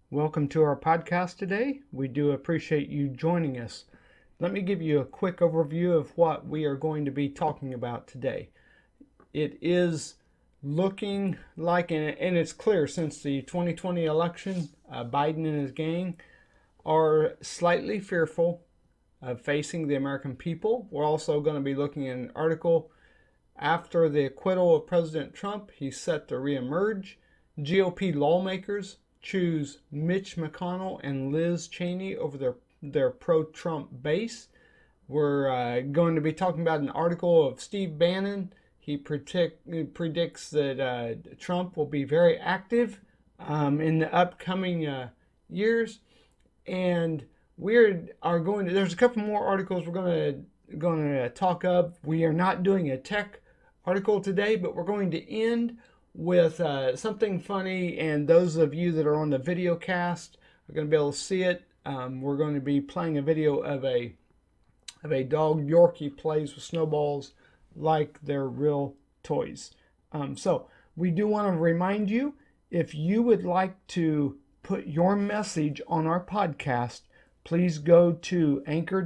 Welcome to our podcast today. We do appreciate you joining us. Let me give you a quick overview of what we are going to be talking about today. It is looking like, and it's clear since the 2020 election, Biden and his gang are slightly fearful of facing the American people. We're also going to be looking at an article after the acquittal of President Trump. He's set to reemerge. GOP lawmakers choose Mitch McConnell and Liz Cheney over their pro-Trump base. We're going to be talking about an article of Steve Bannon. He predicts that Trump will be very active in the upcoming years. And there's a couple more articles we're going to talk of. We are not doing a tech article today, but we're going to end with something funny, and those of you that are on the video cast are going to be able to see it. We're going to be playing a video of a dog. Yorkie plays with snowballs like they're real toys. So we do want to remind you, if you would like to put your message on our podcast, please go to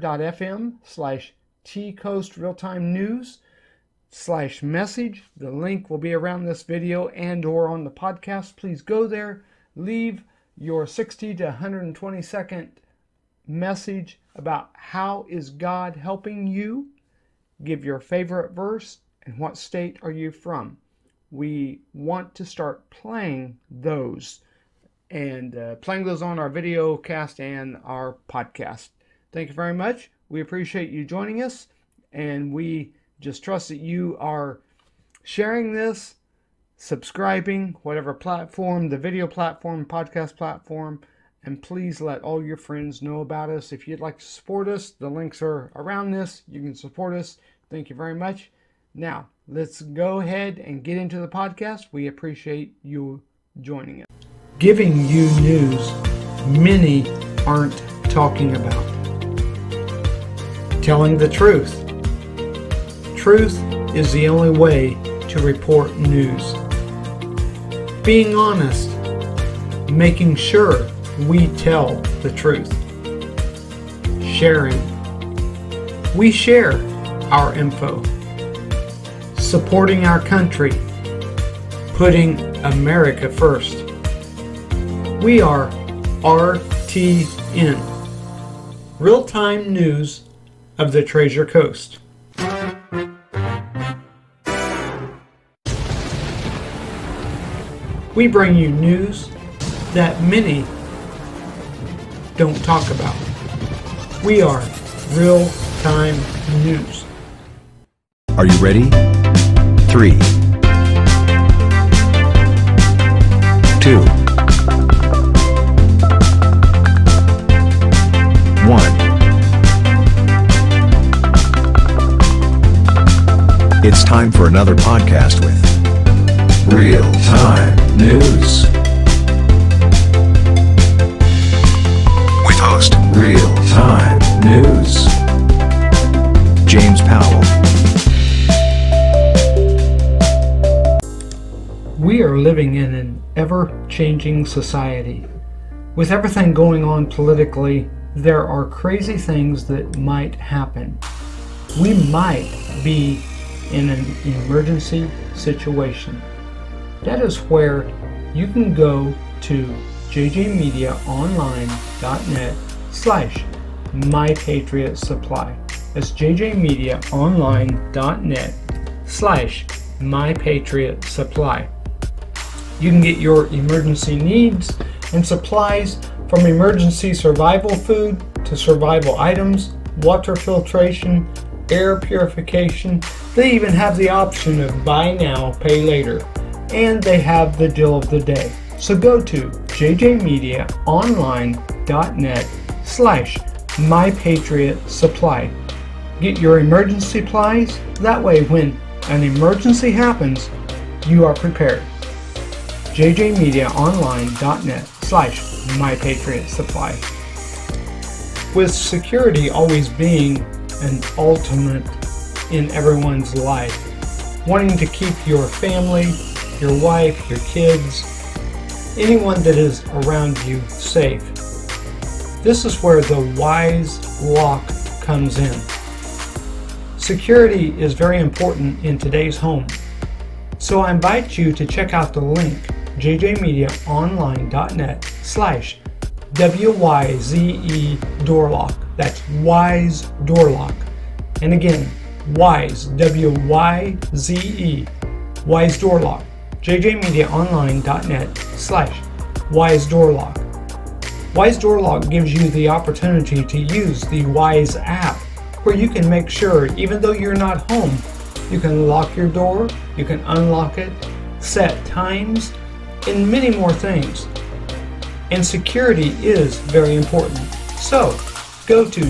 anchor.fm/tcoastrealtimenews/message. The link will be around this video and or on the podcast. Please go there, leave your 60 to 120 second message about how is God helping you. Give your favorite verse and what state are you from. We want to start playing those and playing those on our video cast and our podcast. Thank you very much. We appreciate you joining us, and we just trust that you are sharing this, subscribing, whatever platform, the video platform, podcast platform, and please let all your friends know about us. If you'd like to support us, the links are around this. You can support us. Thank you very much. Now, let's go ahead and get into the podcast. We appreciate you joining us. Giving you news many aren't talking about. Telling the truth. Truth is the only way to report news. Being honest, making sure we tell the truth. Sharing. We share our info. Supporting our country. Putting America first. We are RTN. Real-time news of the Treasure Coast. We bring you news that many don't talk about. We are real-time news. Are you ready? 3, 2, 1. It's time for another podcast with Real-Time News. With host Real-Time News, James Powell. We are living in an ever-changing society. With everything going on politically, there are crazy things that might happen. We might be in an emergency situation. That is where you can go to jjmediaonline.net/mypatriotsupply. That's jjmediaonline.net/mypatriotsupply. You can get your emergency needs and supplies, from emergency survival food to survival items, water filtration, air purification. They even have the option of buy now, pay later. And they have the deal of the day. So go to jjmediaonline.net/mypatriotsupply. Get your emergency supplies. That way, when an emergency happens, you are prepared. jjmediaonline.net/mypatriotsupply. With security always being an ultimate in everyone's life, wanting to keep your family, your wife, your kids, anyone that is around you safe. This is where the Wise lock comes in. Security is very important in today's home. So I invite you to check out the link jjmediaonline.net/WYZE door lock. That's Wise door lock. And again, Wise, WYZE, Wise door lock. jjmediaonline.net/Wise door lock. Wise door lock gives you the opportunity to use the Wise app, where you can make sure, even though you're not home, you can lock your door, you can unlock it, set times, and many more things. And security is very important. So go to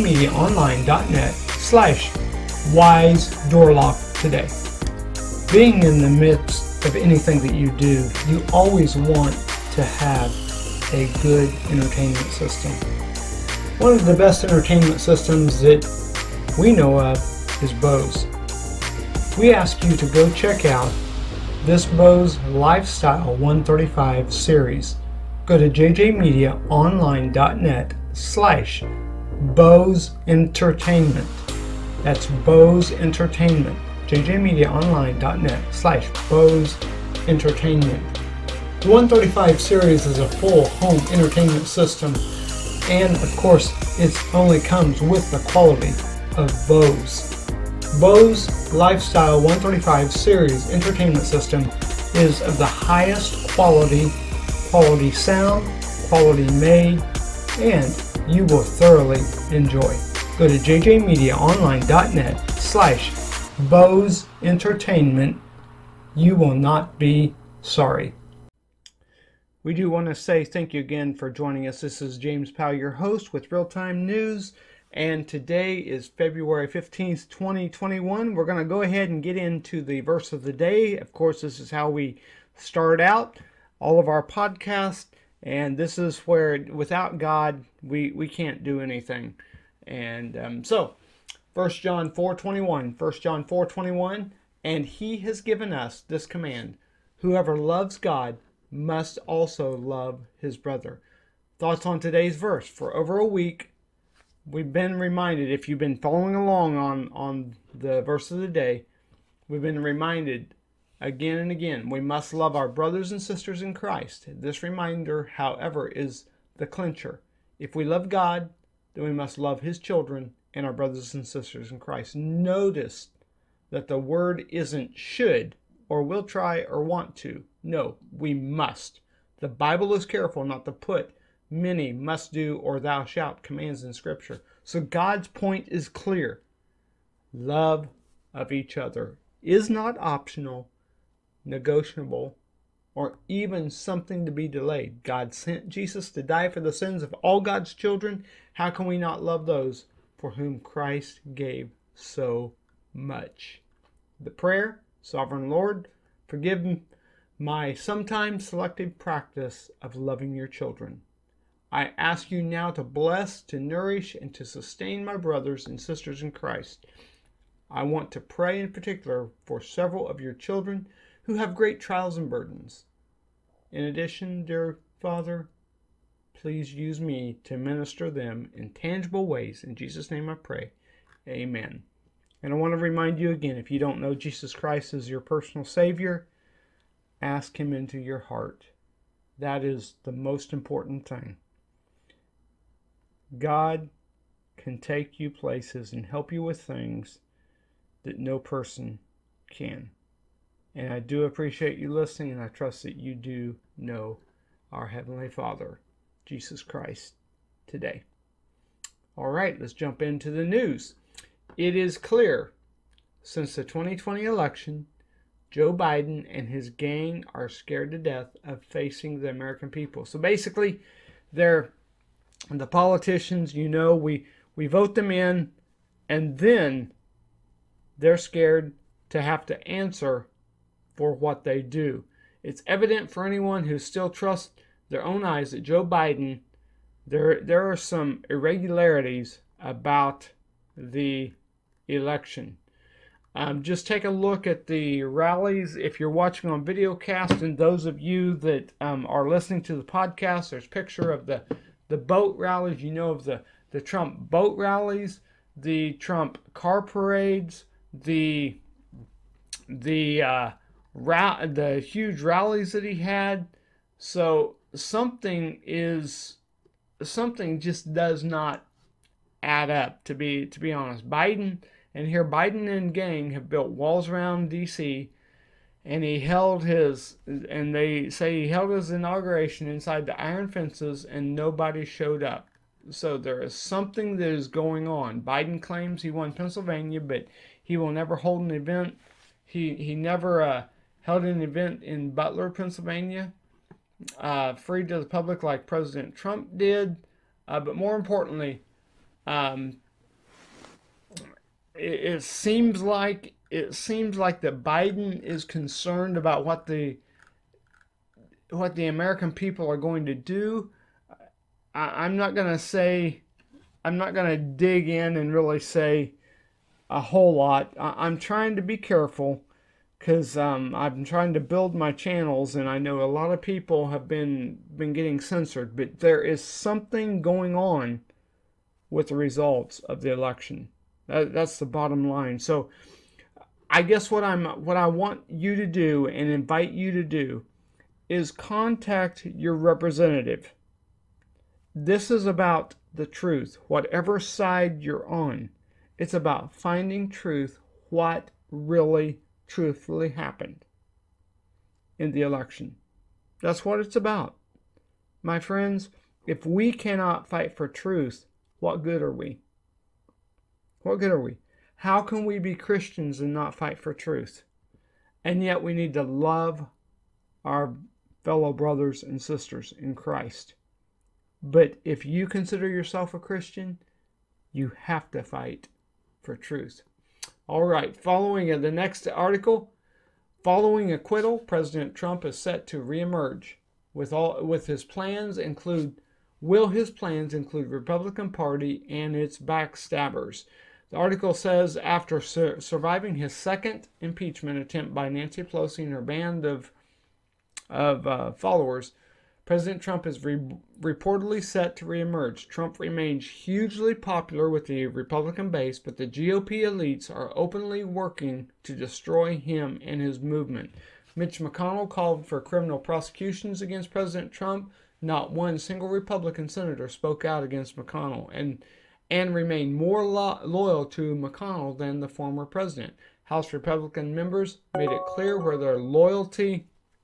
jjmediaonline.net/Wise door lock today. Being in the midst of anything that you do, you always want to have a good entertainment system. One of the best entertainment systems that we know of is Bose. We ask you to go check out this Bose Lifestyle 135 series. Go to jjmediaonline.net/Bose Entertainment. That's Bose Entertainment. jjmediaonline.net/Bose Entertainment. The 135 series is a full home entertainment system, and of course it only comes with the quality of Bose. Bose Lifestyle 135 series entertainment system is of the highest quality sound, quality made, and you will thoroughly enjoy. Go to jjmediaonline.net/Bose Entertainment. You will not be sorry. We do want to say thank you again for joining us. This is James Powell, your host with Real Time News, and today is February 15th, 2021. We're going to go ahead and get into the verse of the day. Of course, this is how we start out all of our podcasts, and this is where without God, we can't do anything. And so, 1 John 4:21, and he has given us this command: whoever loves God must also love his brother. Thoughts on today's verse. For over a week, we've been reminded, if you've been following along on the verse of the day, we've been reminded again and again, we must love our brothers and sisters in Christ. This reminder, however, is the clincher. If we love God, then we must love his children and our brothers and sisters in Christ. Notice that the word isn't should or will try or want to. No, we must. The Bible is careful not to put many must do or thou shalt commands in Scripture. So God's point is clear. Love of each other is not optional, negotiable, or even something to be delayed. God sent Jesus to die for the sins of all God's children. How can we not love those for whom Christ gave so much? The prayer: Sovereign Lord, forgive my sometimes selective practice of loving your children. I ask you now to bless, to nourish, and to sustain my brothers and sisters in Christ. I want to pray in particular for several of your children who have great trials and burdens. In addition, dear Father, please use me to minister them in tangible ways. In Jesus' name I pray. Amen. And I want to remind you again, if you don't know Jesus Christ as your personal Savior, ask him into your heart. That is the most important thing. God can take you places and help you with things that no person can. And I do appreciate you listening, and I trust that you do know our Heavenly Father, Jesus Christ, today. All right, let's jump into the news. It is clear, since the 2020 election, Joe Biden and his gang are scared to death of facing the American people. So basically, they're the politicians, we vote them in, and then they're scared to have to answer for what they do. It's evident for anyone who still trusts their own eyes that Joe Biden, there are some irregularities about the election. Just take a look at the rallies. If you're watching on videocast, and those of you that are listening to the podcast, there's a picture of the boat rallies. You know of the Trump boat rallies, the Trump car parades, the huge rallies that he had. So something just does not add up, to be honest. Biden and gang have built walls around DC, and they say he held his inauguration inside the iron fences and nobody showed up. So there is something that is going on. Biden claims he won Pennsylvania, but he will never hold an event. He never held an event in Butler, Pennsylvania, free to the public like President Trump did. But more importantly, it seems like that Biden is concerned about what the American people are going to do. I'm not going to dig in and really say a whole lot. I'm trying to be careful because I'm trying to build my channels, and I know a lot of people have been getting censored, but there is something going on with the results of the election. That's the bottom line. So I guess what I want you to do and invite you to do is contact your representative. This is about the truth, whatever side you're on. It's about finding truth, what really truthfully happened in the election. That's what it's about. My friends, if we cannot fight for truth, what good are we? What good are we? How can we be Christians and not fight for truth? And yet we need to love our fellow brothers and sisters in Christ. But if you consider yourself a Christian, you have to fight for truth. All right, following the next article, following acquittal, President Trump is set to reemerge. Will his plans include Republican Party and its backstabbers? The article says after surviving his second impeachment attempt by Nancy Pelosi and her band of followers, President Trump is reportedly set to reemerge. Trump remains hugely popular with the Republican base, but the GOP elites are openly working to destroy him and his movement. Mitch McConnell called for criminal prosecutions against President Trump. Not one single Republican senator spoke out against McConnell and remained more loyal to McConnell than the former president. House Republican members made it clear where their loyalty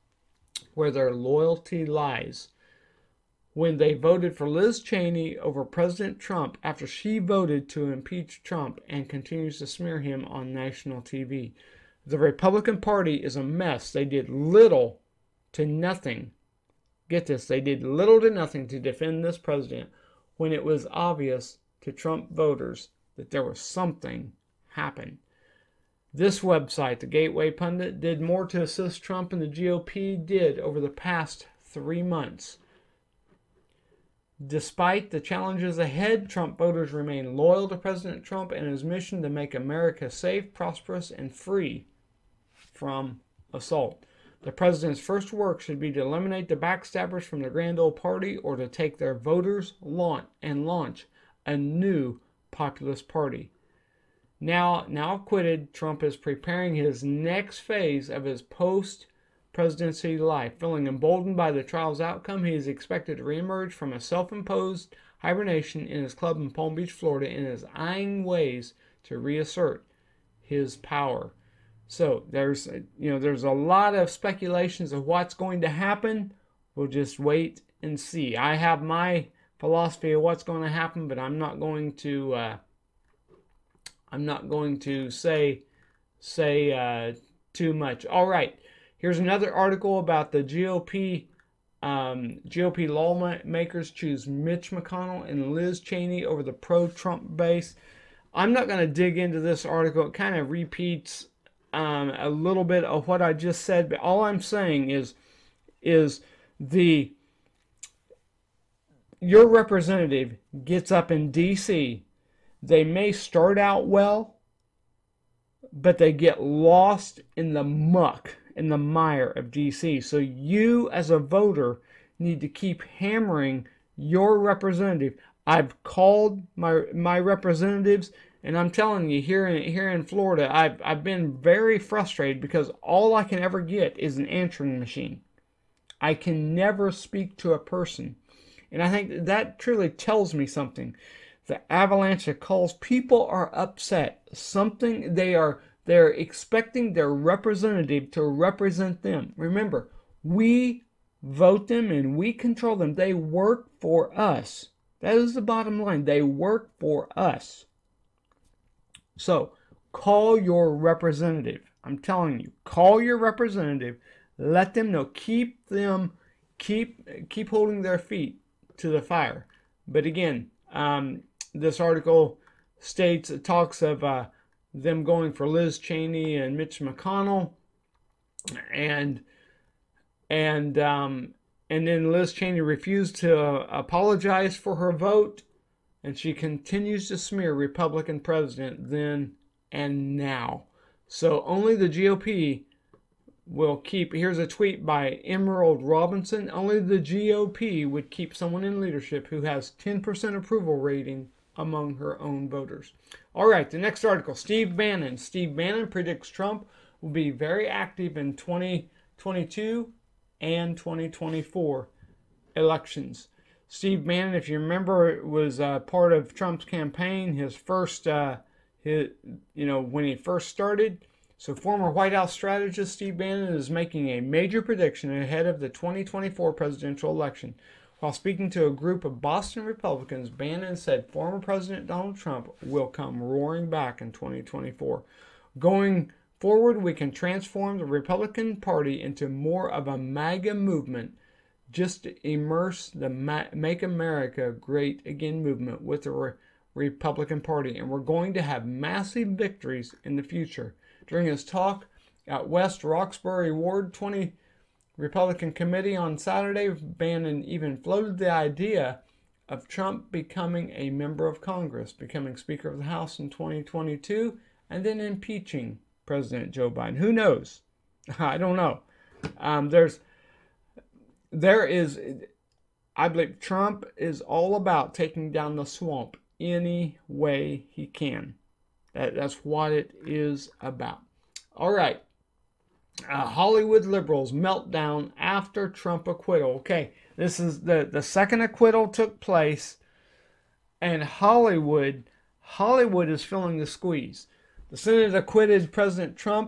lies when they voted for Liz Cheney over President Trump after she voted to impeach Trump and continues to smear him on national TV. The Republican Party is a mess. They did little to nothing. Get this, they did little to nothing to defend this president when it was obvious to Trump voters that there was something happening. This website, the Gateway Pundit, did more to assist Trump and the GOP did over the past 3 months. Despite the challenges ahead, Trump voters remain loyal to President Trump and his mission to make America safe, prosperous, and free from assault. The president's first work should be to eliminate the backstabbers from the grand old party or to take their voters and launch a new populist party. Now acquitted, Trump is preparing his next phase of his post-presidency life. Feeling emboldened by the trial's outcome, he is expected to reemerge from a self-imposed hibernation in his club in Palm Beach, Florida, and is eyeing ways to reassert his power. So there's a lot of speculations of what's going to happen. We'll just wait and see. I have my philosophy of what's going to happen, but I'm not going to say too much. All right, here's another article about the GOP lawmakers choose Mitch McConnell and Liz Cheney over the pro-Trump base. I'm not going to dig into this article. It kind of repeats a little bit of what I just said, but all I'm saying is your representative gets up in DC. They may start out well, but they get lost in the muck, in the mire of DC. So you as a voter need to keep hammering your representative. I've called my representatives, and I'm telling you, here in Florida, I've been very frustrated because all I can ever get is an answering machine. I can never speak to a person. And I think that truly tells me something. The avalanche of calls, people are upset. They're expecting their representative to represent them. Remember, we vote them and we control them. They work for us. That is the bottom line. They work for us. So, call your representative. I'm telling you, call your representative. Let them know. Keep holding their feet to the fire. But again, this article states, it talks of them going for Liz Cheney and Mitch McConnell, and then Liz Cheney refused to apologize for her vote, and she continues to smear Republican president then and now. So only the GOP will keep, here's a tweet by Emerald Robinson, only the GOP would keep someone in leadership who has 10% approval rating among her own voters. All right, the next article, Steve Bannon. Steve Bannon predicts Trump will be very active in 2022 and 2024 elections. Steve Bannon, if you remember, was part of Trump's campaign, his first, when he first started. So former White House strategist Steve Bannon is making a major prediction ahead of the 2024 presidential election. While speaking to a group of Boston Republicans, Bannon said former President Donald Trump will come roaring back in 2024. Going forward, we can transform the Republican Party into more of a MAGA movement, just to immerse the Make America Great Again movement with the Republican Party, and we're going to have massive victories in the future. During his talk at West Roxbury Ward 20 Republican Committee on Saturday, Bannon even floated the idea of Trump becoming a member of Congress, becoming Speaker of the House in 2022, and then impeaching President Joe Biden. Who knows? I don't know. I believe Trump is all about taking down the swamp any way he can. That's what it is about. All right. Hollywood liberals meltdown after Trump acquittal. Okay, this is the second acquittal took place, and Hollywood is feeling the squeeze. The Senate acquitted President Trump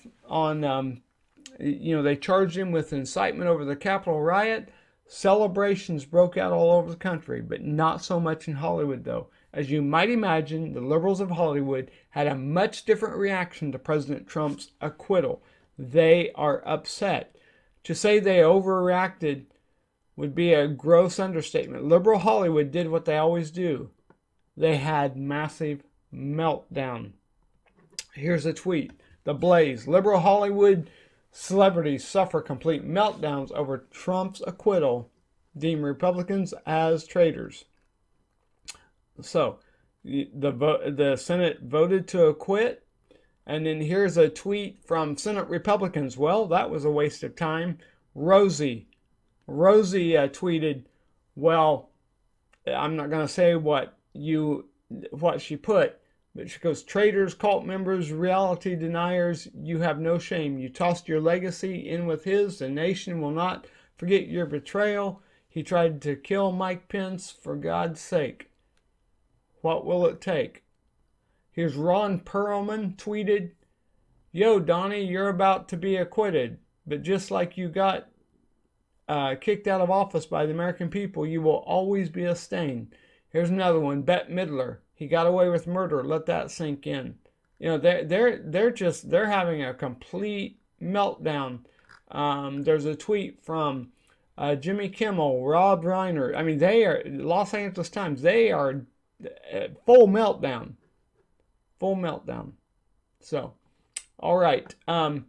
they charged him with incitement over the Capitol riot. Celebrations broke out all over the country, but not so much in Hollywood, though. As you might imagine, the liberals of Hollywood had a much different reaction to President Trump's acquittal. They are upset. To say they overreacted would be a gross understatement. Liberal Hollywood did what they always do. They had massive meltdown. Here's a tweet. The Blaze. Liberal Hollywood celebrities suffer complete meltdowns over Trump's acquittal, deem Republicans as traitors. So, the Senate voted to acquit, and then here's a tweet from Senate Republicans. Well, that was a waste of time. Rosie tweeted, well, I'm not going to say what she put, but she goes, traitors, cult members, reality deniers, you have no shame. You tossed your legacy in with his. The nation will not forget your betrayal. He tried to kill Mike Pence, for God's sake. What will it take? Here's Ron Perlman tweeted, yo, Donnie, you're about to be acquitted, but just like you got kicked out of office by the American people, you will always be a stain. Here's another one, Bette Midler. He got away with murder. Let that sink in. They're having a complete meltdown. There's a tweet from Jimmy Kimmel, Rob Reiner. I mean, they are Los Angeles Times. They are full meltdown. Full meltdown. So, all right. Then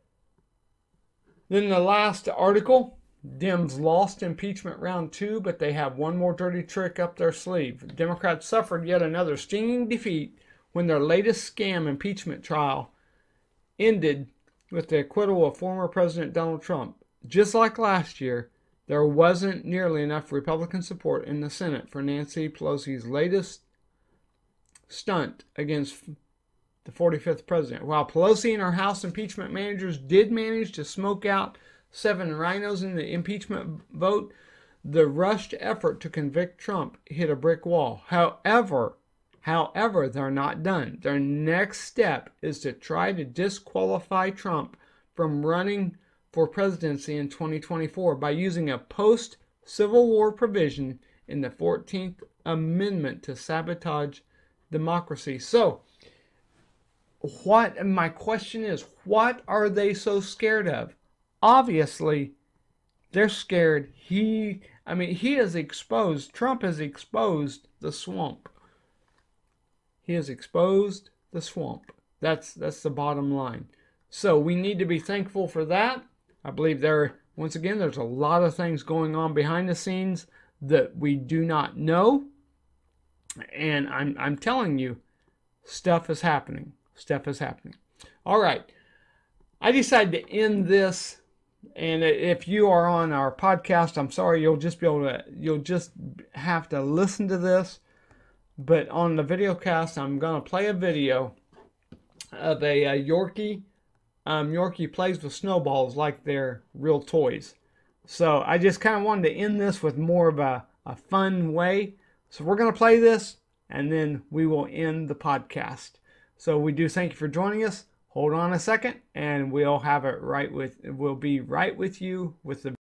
the last article. Dems lost impeachment round 2, but they have one more dirty trick up their sleeve. Democrats suffered yet another stinging defeat when their latest scam impeachment trial ended with the acquittal of former President Donald Trump. Just like last year, there wasn't nearly enough Republican support in the Senate for Nancy Pelosi's latest stunt against the 45th president. While Pelosi and her House impeachment managers did manage to smoke out 7 rhinos in the impeachment vote, the rushed effort to convict Trump hit a brick wall. However, they're not done. Their next step is to try to disqualify Trump from running for presidency in 2024 by using a post-Civil War provision in the 14th Amendment to sabotage democracy. So, my question is, what are they so scared of? Obviously, they're scared. Trump has exposed the swamp. He has exposed the swamp. That's the bottom line. So we need to be thankful for that. I believe there's a lot of things going on behind the scenes that we do not know. And I'm telling you, stuff is happening. Stuff is happening. All right. I decided to end this. And if you are on our podcast, I'm sorry, you'll just have to listen to this. But on the video cast, I'm going to play a video of a Yorkie. Yorkie plays with snowballs like they're real toys. So I just kind of wanted to end this with more of a fun way. So we're going to play this, and then we will end the podcast. So we do thank you for joining us. Hold on a second, and we'll be right with you with the.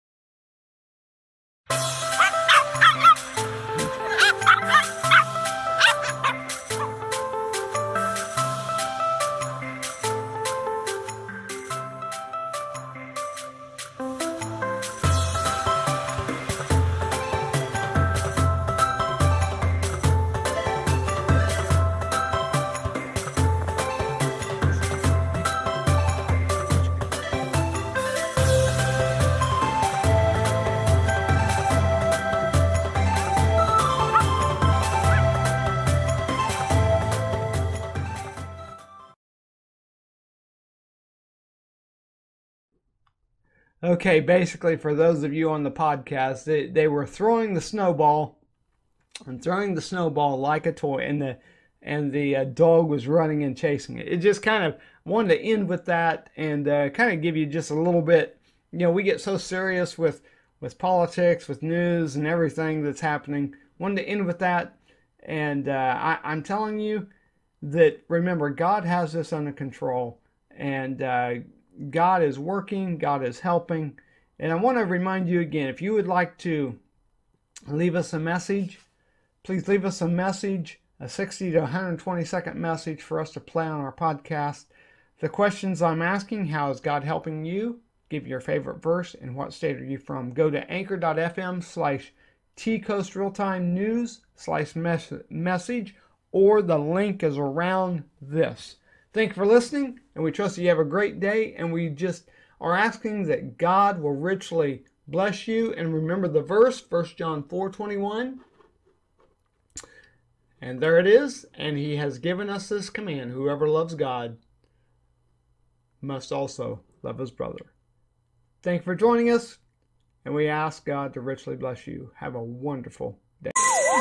Okay, basically for those of you on the podcast, they were throwing the snowball like a toy, and the dog was running and chasing it. It just kind of wanted to end with that and kind of give you just a little bit. We get so serious with politics, with news and everything that's happening. Wanted to end with that, and I'm telling you that, remember, God has this under control, and God is working, God is helping. And I want to remind you again, if you would like to leave us a message, please leave us a message, a 60 to 120 second message for us to play on our podcast. The questions I'm asking: how is God helping you? Give your favorite verse, and what state are you from? Go to anchor.fm/tcoastrealtimenews/message, or the link is around this. Thank you for listening, and we trust that you have a great day, and we just are asking that God will richly bless you. And remember the verse, 1 John 4:21. And there it is, and he has given us this command: whoever loves God must also love his brother. Thank you for joining us, and we ask God to richly bless you. Have a wonderful day.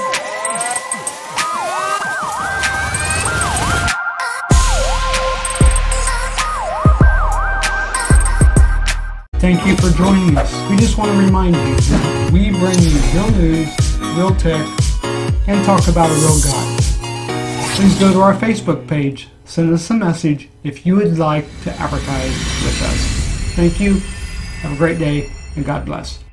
Thank you for joining us. We just want to remind you that we bring you real news, real tech, and talk about a real God. Please go to our Facebook page, send us a message if you would like to advertise with us. Thank you, have a great day, and God bless.